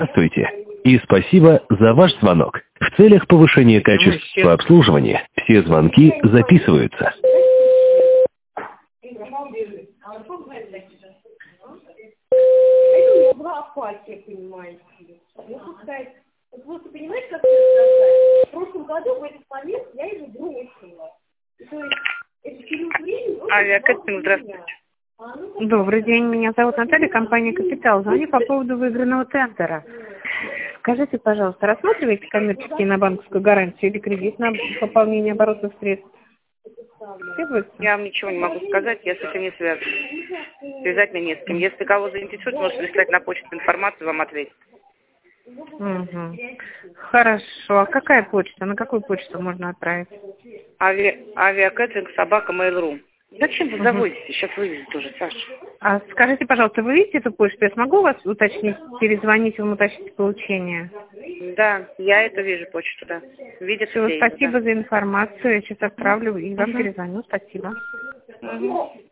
Здравствуйте и спасибо за ваш звонок. В целях повышения качества обслуживания все звонки записываются. Вот вы понимаете, как это сказать? В прошлом году в этот момент я его бросила. То есть это период времени... Авиакастинг, здравствуйте. Добрый день, меня зовут Наталья, компания «Капитал». Звоню по поводу выигранного тендера. Скажите, пожалуйста, рассматриваете коммерческие на банковскую гарантию или кредит на пополнение оборотных средств? Я вам ничего не могу сказать, я с этим не связана. Связать меня не с кем. Если кого заинтересует, можете прислать на почту информацию, вам ответить. Угу. Хорошо. А какая почта? На какую почту можно отправить? Авиакастинг @mail.ru. Зачем вы заводите? Сейчас вывезут тоже, Саша. А скажите, пожалуйста, вы видите эту почту? Я смогу вас уточнить, перезвонить вам, уточнить получение? Да, я это вижу, почту, да. Видят Все, все, спасибо да. за информацию. Я сейчас отправлю и вам перезвоню. Спасибо.